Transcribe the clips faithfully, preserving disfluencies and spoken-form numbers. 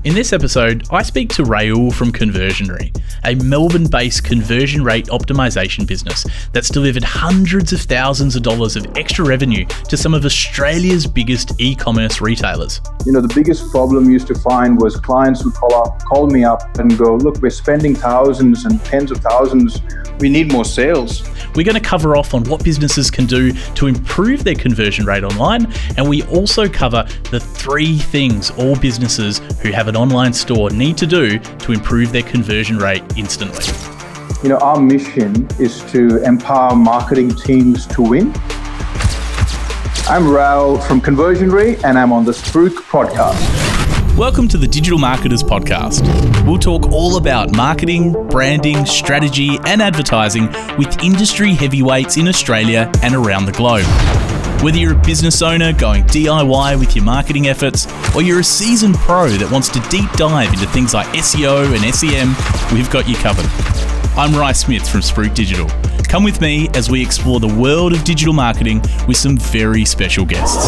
In this episode, I speak to Rahul from Conversionry, a Melbourne-based conversion rate optimisation business that's delivered hundreds of thousands of dollars of extra revenue to some of Australia's biggest e-commerce retailers. You know, the biggest problem we used to find was clients would call up, call me up and go, look, we're spending thousands and tens of thousands. We need more sales. We're going to cover off on what businesses can do to improve their conversion rate online, and we also cover the three things all businesses who have an online store need to do to improve their conversion rate instantly. You know, our mission is to empower marketing teams to win. I'm Rahul from Conversionry, and I'm on the Spruik podcast. Welcome to the Digital Marketers Podcast. We'll talk all about marketing, branding, strategy, and advertising with industry heavyweights in Australia and around the globe. Whether you're a business owner going D I Y with your marketing efforts, or you're a seasoned pro that wants to deep dive into things like S E O and S E M, we've got you covered. I'm Ry Smith from Spruik Digital. Come with me as we explore the world of digital marketing with some very special guests.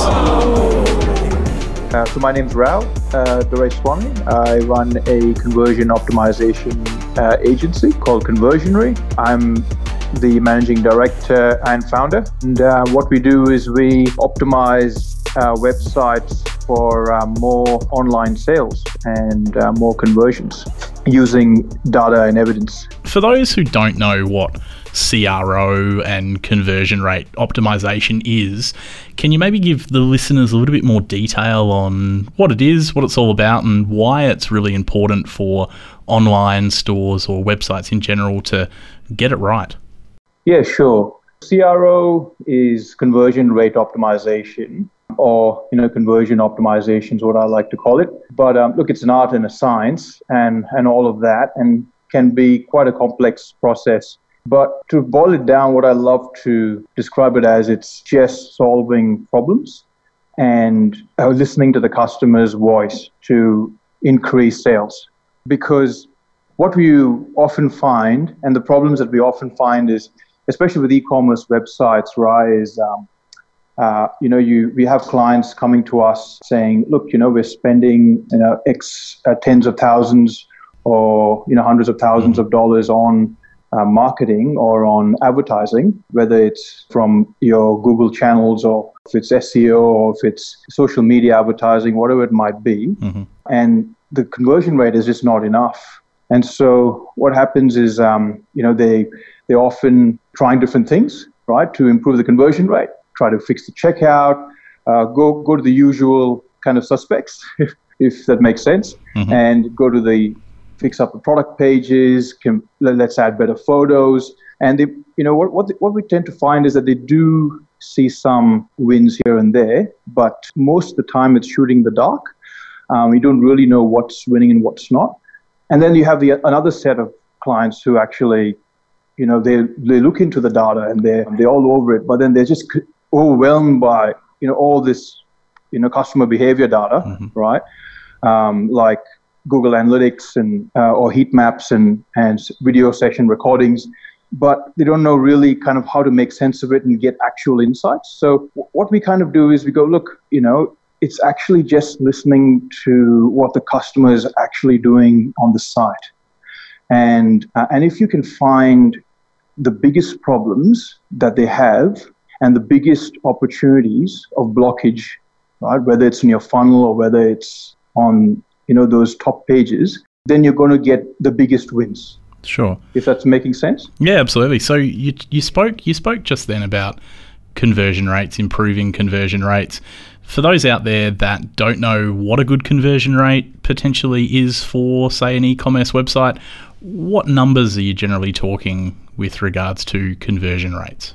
Uh, so my name's Rahul uh, Doraiswamy. I run a conversion optimization uh, agency called Conversionry. I'm the managing director and founder. And uh, what we do is we optimize uh, websites for uh, more online sales and uh, more conversions using data and evidence. For those who don't know what C R O and conversion rate optimization is, can you maybe give the listeners a little bit more detail on what it is, what it's all about, and why it's really important for online stores or websites in general to get it right? Yeah, sure. C R O is conversion rate optimization, or you know, conversion optimization is what I like to call it. But um, look, it's an art and a science, and and all of that, and can be quite a complex process. But to boil it down, what I love to describe it as, it's just solving problems and uh, listening to the customer's voice to increase sales. Because what we often find, and the problems that we often find is, especially with e-commerce websites, right, is, um, uh, you know, you we have clients coming to us saying, look, you know, we're spending, you know, X uh, tens of thousands or, you know, hundreds of thousands of dollars on Uh, marketing or on advertising, whether it's from your Google channels or if it's S E O or if it's social media advertising, whatever it might be. Mm-hmm. And the conversion rate is just not enough. And so what happens is, um, you know, they, they're often trying different things, right, to improve the conversion rate, try to fix the checkout, uh, go, go to the usual kind of suspects, if, if that makes sense, mm-hmm. and go to the fix up the product pages, can, let's add better photos. And they, you know, what what, the, what we tend to find is that they do see some wins here and there, but most of the time it's shooting the dark. Um, you don't really know what's winning and what's not. And then you have the another set of clients who actually, you know, they they look into the data and they're they're all over it, but then they're just overwhelmed by, you know, all this, you know, customer behavior data, mm-hmm. right? Um, like Google Analytics and uh, or heat maps and, and video session recordings, but they don't know really kind of how to make sense of it and get actual insights. So w- what we kind of do is we go, look, you know, it's actually just listening to what the customer is actually doing on the site. And, uh, and if you can find the biggest problems that they have and the biggest opportunities of blockage, right, whether it's in your funnel or whether it's on you know, those top pages, then you're going to get the biggest wins. Sure. If that's making sense? Yeah, absolutely. So you you spoke you spoke just then about conversion rates, improving conversion rates. For those out there that don't know what a good conversion rate potentially is for, say, an e-commerce website, what numbers are you generally talking with regards to conversion rates?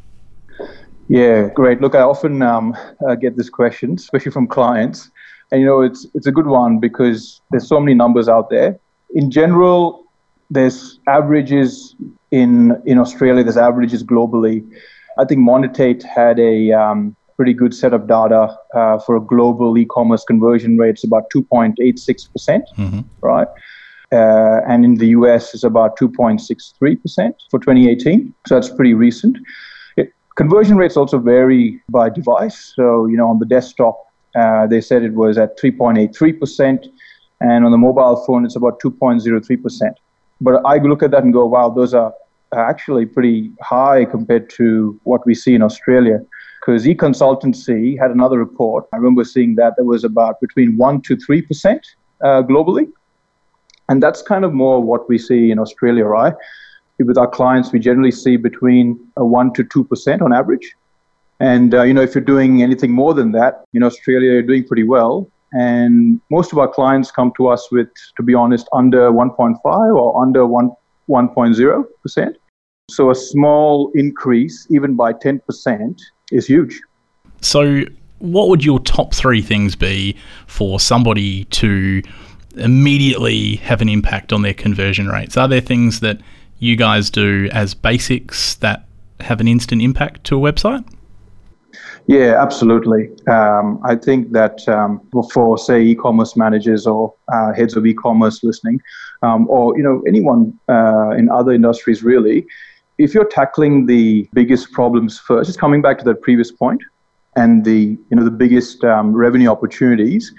Yeah, great. Look, I often um, uh, get this question, especially from clients. And, you know, it's it's a good one because there's so many numbers out there. In general, there's averages in in Australia, there's averages globally. I think Monetate had a um, pretty good set of data uh, for a global e-commerce conversion rate. It's about two point eight six percent, mm-hmm. right? Uh, and in the U S, it's about two point six three percent for twenty eighteen. So that's pretty recent. It, conversion rates also vary by device. So, you know, on the desktop, Uh, they said it was at three point eight three percent. And on the mobile phone, it's about two point zero three percent. But I look at that and go, wow, those are actually pretty high compared to what we see in Australia. Because eConsultancy had another report. I remember seeing that there was about between one to three percent uh, globally. And that's kind of more what we see in Australia, right? With our clients, we generally see between a one to two percent on average. And, uh, you know, if you're doing anything more than that, in Australia, you're doing pretty well. And most of our clients come to us with, to be honest, under one point five or under one, one point zero percent. So a small increase, even by ten percent, is huge. So what would your top three things be for somebody to immediately have an impact on their conversion rates? Are there things that you guys do as basics that have an instant impact to a website? Yeah, absolutely. Um, I think that um, for, say, e-commerce managers or uh, heads of e-commerce listening, um, or you know anyone uh, in other industries, really, if you're tackling the biggest problems first, just coming back to that previous point, and the you know the biggest um, revenue opportunities,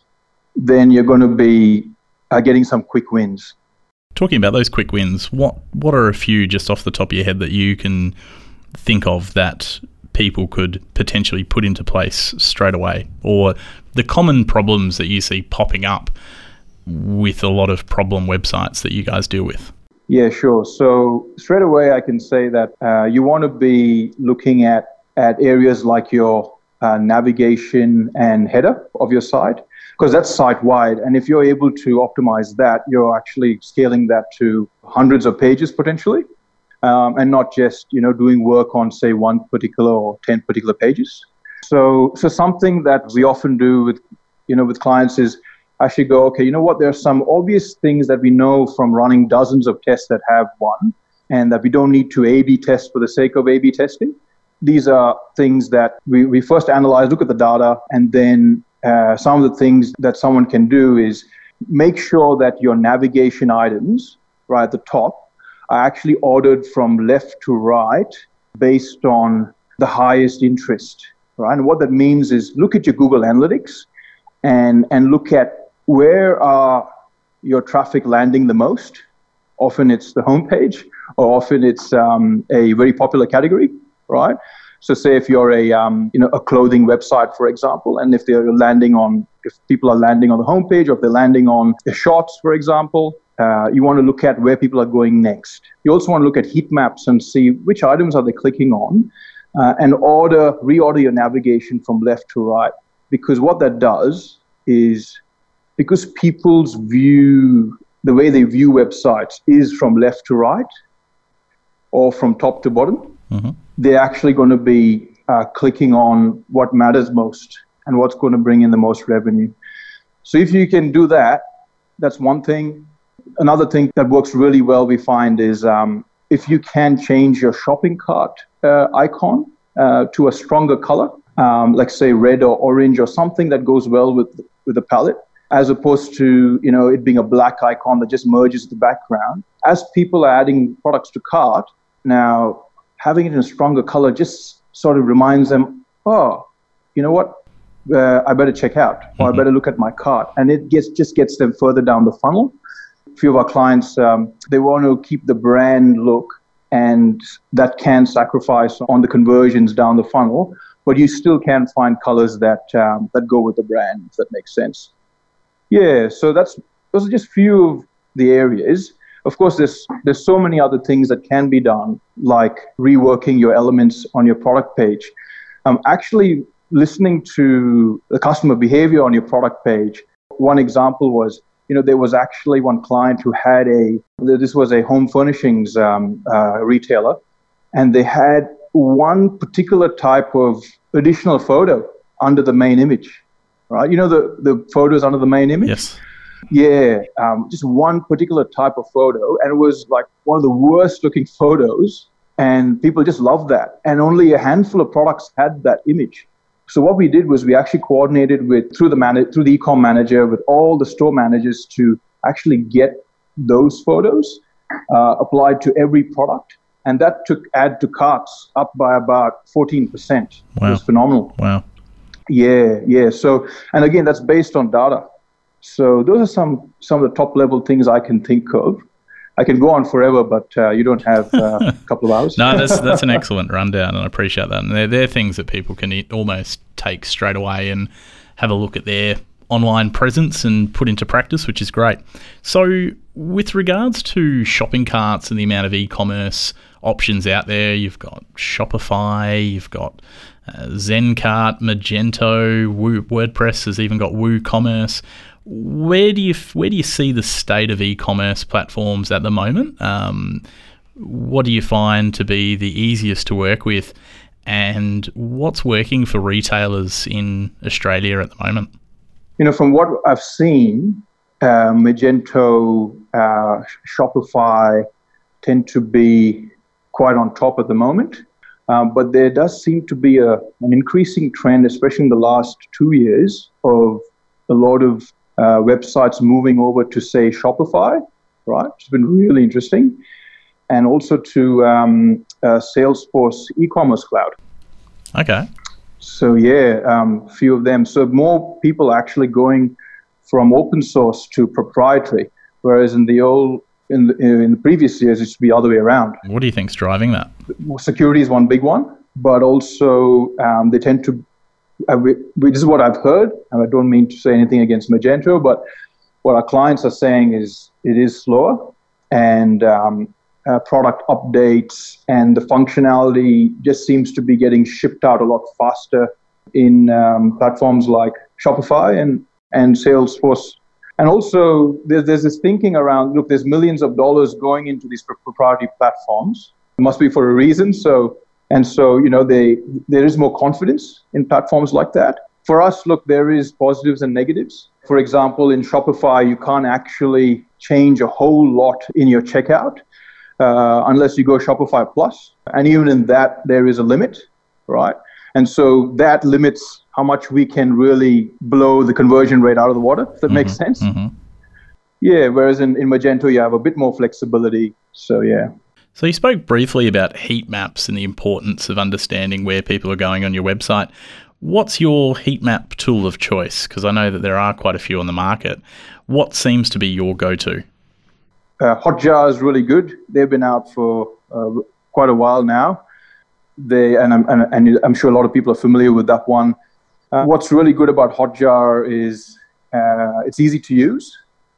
then you're going to be uh, getting some quick wins. Talking about those quick wins, what what are a few just off the top of your head that you can think of that people could potentially put into place straight away, or the common problems that you see popping up with a lot of problem websites that you guys deal with? Yeah, sure. So straight away, I can say that uh, you want to be looking at, at areas like your uh, navigation and header of your site, because that's site-wide. And if you're able to optimize that, you're actually scaling that to hundreds of pages potentially. Um, and not just, you know, doing work on, say, one particular or ten particular pages. So, so something that we often do with, you know, with clients is actually go, okay, you know what? There are some obvious things that we know from running dozens of tests that have one, and that we don't need to A B test for the sake of A B testing. These are things that we, we first analyze, look at the data, and then uh, some of the things that someone can do is make sure that your navigation items, right at the top, are actually ordered from left to right based on the highest interest, right? And what that means is look at your Google Analytics and, and look at where are your traffic landing the most. Often it's the homepage, or often it's um, a very popular category, right? So say if you're a um, you know a clothing website, for example, and if they're landing on, if people are landing on the homepage, or if they're landing on the shots, for example, Uh, you want to look at where people are going next. You also want to look at heat maps and see which items are they clicking on, uh, and order, reorder your navigation from left to right. Because what that does is, because people's view, the way they view websites is from left to right or from top to bottom, mm-hmm. they're actually going to be uh, clicking on what matters most and what's going to bring in the most revenue. So if you can do that, that's one thing. Another thing that works really well, we find, is um, if you can change your shopping cart uh, icon uh, to a stronger color, um, like say red or orange or something that goes well with with the palette, as opposed to you know it being a black icon that just merges the background. As people are adding products to cart, now having it in a stronger color just sort of reminds them, oh, you know what, uh, I better check out, or I better look at my cart, and it gets just gets them further down the funnel. Few of our clients, um, they want to keep the brand look, and that can sacrifice on the conversions down the funnel, but you still can find colors that um, that go with the brand, if that makes sense. Yeah, so that's those are just few of the areas. Of course, there's there's so many other things that can be done, like reworking your elements on your product page. Um, actually, listening to the customer behavior on your product page. One example was, you know, there was actually one client who had a, this was a home furnishings um, uh, retailer, and they had one particular type of additional photo under the main image, right? You know, the, the photos under the main image? Yes. Yeah, um, just one particular type of photo, and it was like one of the worst looking photos, and people just loved that. And only a handful of products had that image. So what we did was we actually coordinated with through the man- through the e-com manager with all the store managers to actually get those photos uh, applied to every product, and that took add to carts up by about fourteen percent. Wow. It was phenomenal. Wow. Yeah, yeah. So, and again, that's based on data. So those are some some of the top level things I can think of. I can go on forever, but uh, you don't have uh, a couple of hours. No, that's that's an excellent rundown, and I appreciate that. And they're, they're things that people can e- almost take straight away and have a look at their online presence and put into practice, which is great. So with regards to shopping carts and the amount of e-commerce options out there, you've got Shopify, you've got uh, Zencart, Magento, Woo, WordPress has even got WooCommerce. Where do you where do you see the state of e-commerce platforms at the moment? Um, what do you find to be the easiest to work with, and what's working for retailers in Australia at the moment? You know, from what I've seen, uh, Magento, uh, Shopify tend to be quite on top at the moment. Um, but there does seem to be a, an increasing trend, especially in the last two years, of a lot of uh, websites moving over to, say, Shopify, right? It's been really interesting. And also to um, uh, Salesforce e-commerce cloud. Okay. So yeah, um, a few of them. So more people actually going from open source to proprietary, whereas in the old, in the, in the previous years, it used to be the other way around. What do you think's driving that? Security is one big one, but also um, they tend to. Uh, we, we, this is what I've heard, and I don't mean to say anything against Magento, but what our clients are saying is it is slower, and um, uh, product updates and the functionality just seems to be getting shipped out a lot faster in um, platforms like Shopify and, and Salesforce. And also, there's, there's this thinking around, look, there's millions of dollars going into these proprietary platforms. It must be for a reason. So, and so, you know, they, there is more confidence in platforms like that. For us, look, there is positives and negatives. For example, in Shopify, you can't actually change a whole lot in your checkout uh, unless you go Shopify Plus. And even in that, there is a limit, right? And so that limits how much we can really blow the conversion rate out of the water, if that mm-hmm, makes sense. Mm-hmm. Yeah, whereas in, in Magento, you have a bit more flexibility. So, yeah. So you spoke briefly about heat maps and the importance of understanding where people are going on your website. What's your heat map tool of choice? Because I know that there are quite a few on the market. What seems to be your go-to? Uh, Hotjar is really good. They've been out for uh, quite a while now. They and I'm, and, and I'm sure a lot of people are familiar with that one. Uh, what's really good about Hotjar is uh, it's easy to use,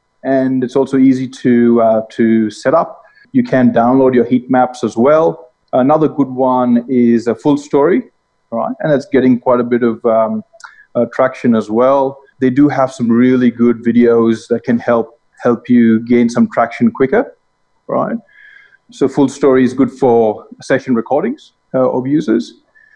and it's also easy to uh, to set up. You can download your heat maps as well. Another good one is a Full Story, right? And it's getting quite a bit of um, uh, traction as well. They do have some really good videos that can help help you gain some traction quicker, right? So Full Story is good for session recordings uh, of users.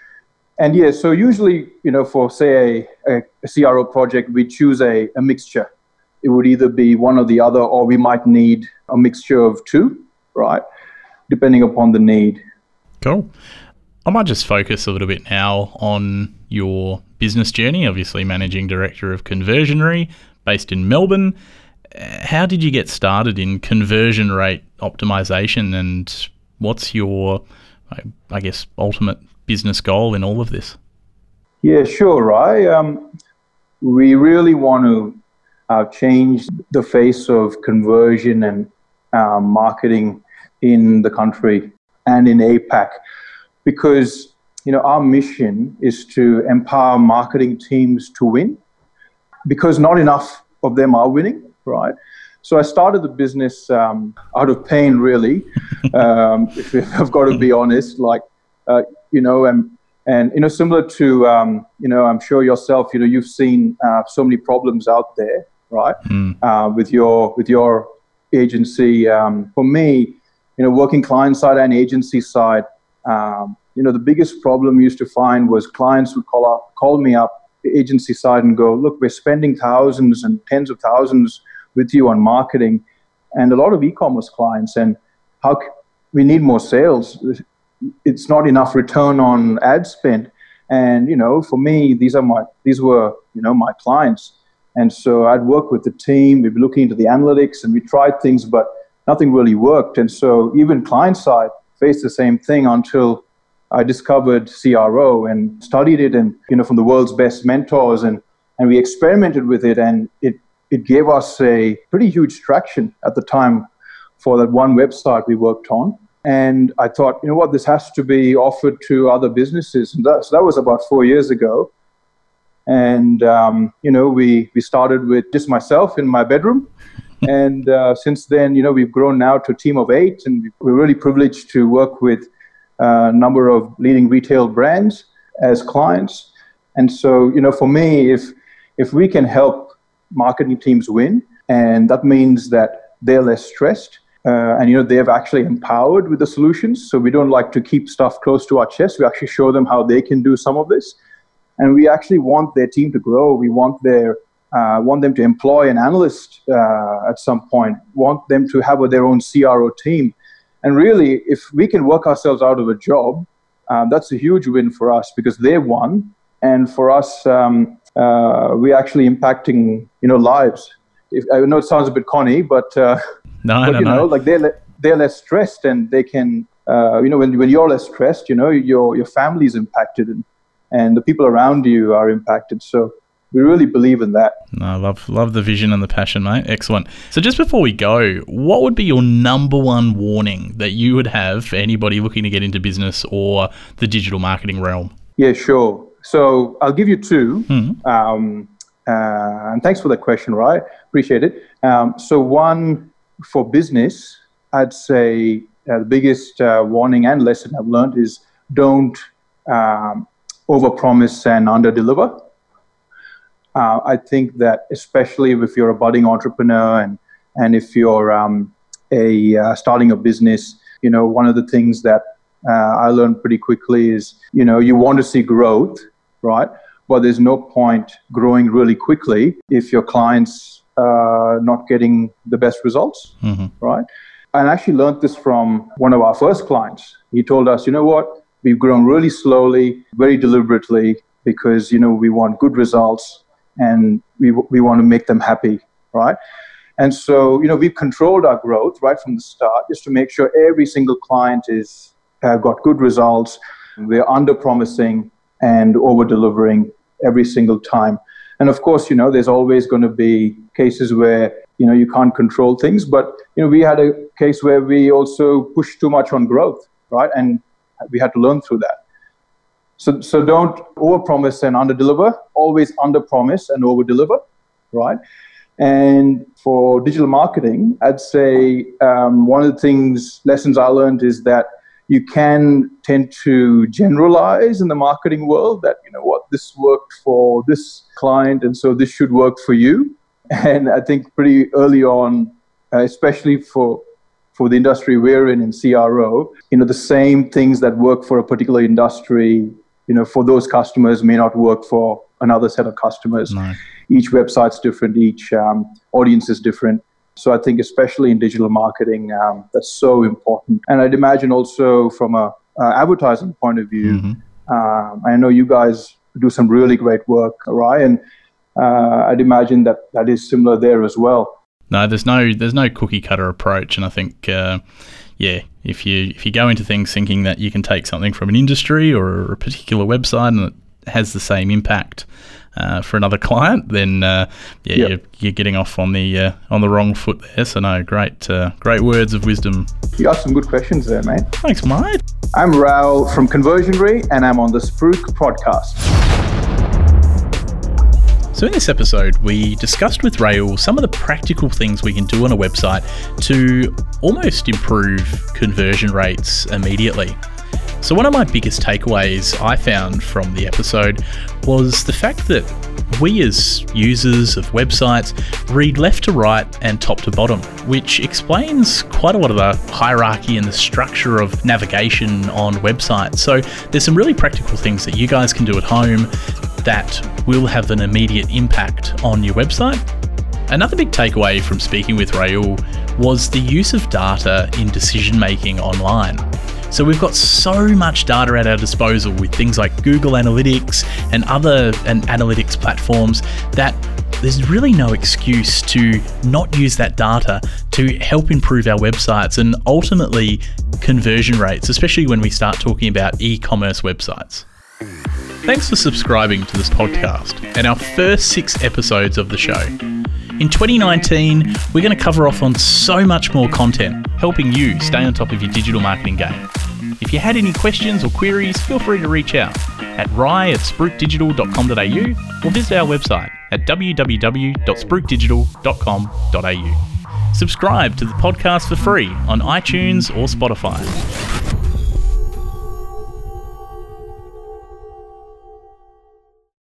And yeah, so usually, you know, for say a, a C R O project, we choose a, a mixture. It would either be one or the other, or we might need a mixture of two, right? Depending upon the need. Cool. I might just focus a little bit now on your business journey, obviously managing director of Conversionary based in Melbourne. How did you get started in conversion rate optimization, and what's your, I guess, ultimate business goal in all of this? Yeah, sure, Rai. Um, we really want to uh, change the face of conversion and uh, marketing in the country and in APAC, because you know our mission is to empower marketing teams to win, because not enough of them are winning, right? So I started the business um, out of pain, really. um, if, if I've got to be honest, like uh, you know, and and you know, similar to um, you know, I'm sure yourself, you know, you've seen uh, so many problems out there, right? Mm. Uh, with your with your agency. Um, for me, you know, working client side and agency side, um, you know, the biggest problem we used to find was clients would call up, call me up, the agency side, and go, look, we're spending thousands and tens of thousands with you on marketing, and a lot of e-commerce clients, and how c- we need more sales. It's not enough return on ad spend. And, you know, for me, these are my, these were, you know, my clients. And so I'd work with the team, we'd be looking into the analytics, and we tried things, but nothing really worked. And so even client side faced the same thing until I discovered C R O and studied it, and, you know, from the world's best mentors, and, and we experimented with it, and it, it gave us a pretty huge traction at the time for that one website we worked on. And I thought, you know what, this has to be offered to other businesses. And that, so that was about four years ago. And, um, you know, we, we started with just myself in my bedroom. And uh, since then, you know, we've grown now to a team of eight. And we're really privileged to work with a number of leading retail brands as clients. And so, you know, for me, if if we can help marketing teams win, and that means that they're less stressed, Uh, and, you know, they've actually empowered with the solutions. So we don't like to keep stuff close to our chest. We actually show them how they can do some of this. And we actually want their team to grow. We want their uh, want them to employ an analyst uh, at some point, want them to have their own C R O team. And really, if we can work ourselves out of a job, uh, that's a huge win for us because they won. And for us, um, uh, we're actually impacting, you know, lives. If, I know it sounds a bit corny, but... Uh, No, but, no, you know, no. like they're le- they're less stressed, and they can, uh, you know, when when you're less stressed, you know, your your family is impacted, and and the people around you are impacted. So we really believe in that. No, I love love the vision and the passion, mate. Excellent. So just before we go, what would be your number one warning that you would have for anybody looking to get into business or the digital marketing realm? Yeah, sure. So I'll give you two. Mm-hmm. Um, uh, and thanks for that question, Rai. Appreciate it. Um, so one. For business, I'd say uh, the biggest uh, warning and lesson I've learned is don't um, overpromise and underdeliver. Uh, I think that especially if you're a budding entrepreneur and and if you're um, a uh, starting a business, you know, one of the things that uh, I learned pretty quickly is, you know, you want to see growth, right? But there's no point growing really quickly if your clients Uh, not getting the best results, mm-hmm. right? And I actually learned this from one of our first clients. He told us, you know what, we've grown really slowly, very deliberately, because, you know, we want good results and we we want to make them happy, right? And so, you know, we've controlled our growth right from the start just to make sure every single client is uh, got good results. We're under-promising and over-delivering every single time. And of course, you know, there's always going to be cases where, you know, you can't control things. But, you know, we had a case where we also pushed too much on growth, right? And we had to learn through that. So so don't overpromise and underdeliver. Always underpromise and overdeliver, right? And for digital marketing, I'd say um, one of the things, lessons I learned is that you can tend to generalize in the marketing world that, you know what, this worked for this client, and so this should work for you. And I think pretty early on, uh, especially for for the industry we're in, in C R O, you know, the same things that work for a particular industry, you know, for those customers may not work for another set of customers. No. Each website's different, each um, audience is different. So I think especially in digital marketing, um, that's so important. And I'd imagine also from a uh, advertising point of view, mm-hmm. um, I know you guys do some really great work, right? And uh, I'd imagine that that is similar there as well. No, there's no there's no cookie cutter approach, and I think uh, yeah, if you if you go into things thinking that you can take something from an industry or a particular website and it has the same impact Uh, for another client, then uh, yeah, yep. you're, you're getting off on the uh, on the wrong foot there. So no, great uh, great words of wisdom. You asked some good questions there, mate. Thanks, mate. I'm Raul from Conversionary, and I'm on the Spruik podcast. So in this episode, we discussed with Raul some of the practical things we can do on a website to almost improve conversion rates immediately. So one of my biggest takeaways I found from the episode was the fact that we as users of websites read left to right and top to bottom, which explains quite a lot of the hierarchy and the structure of navigation on websites. So there's some really practical things that you guys can do at home that will have an immediate impact on your website. Another big takeaway from speaking with Raul was the use of data in decision making online. So we've got so much data at our disposal with things like Google Analytics and other and analytics platforms that there's really no excuse to not use that data to help improve our websites and ultimately conversion rates, especially when we start talking about e-commerce websites. Thanks for subscribing to this podcast and our first six episodes of the show. In twenty nineteen, we're going to cover off on so much more content, helping you stay on top of your digital marketing game. If you had any questions or queries, feel free to reach out at ry at spruik digital dot com dot a u or visit our website at w w w dot spruik digital dot com dot a u. Subscribe to the podcast for free on iTunes or Spotify.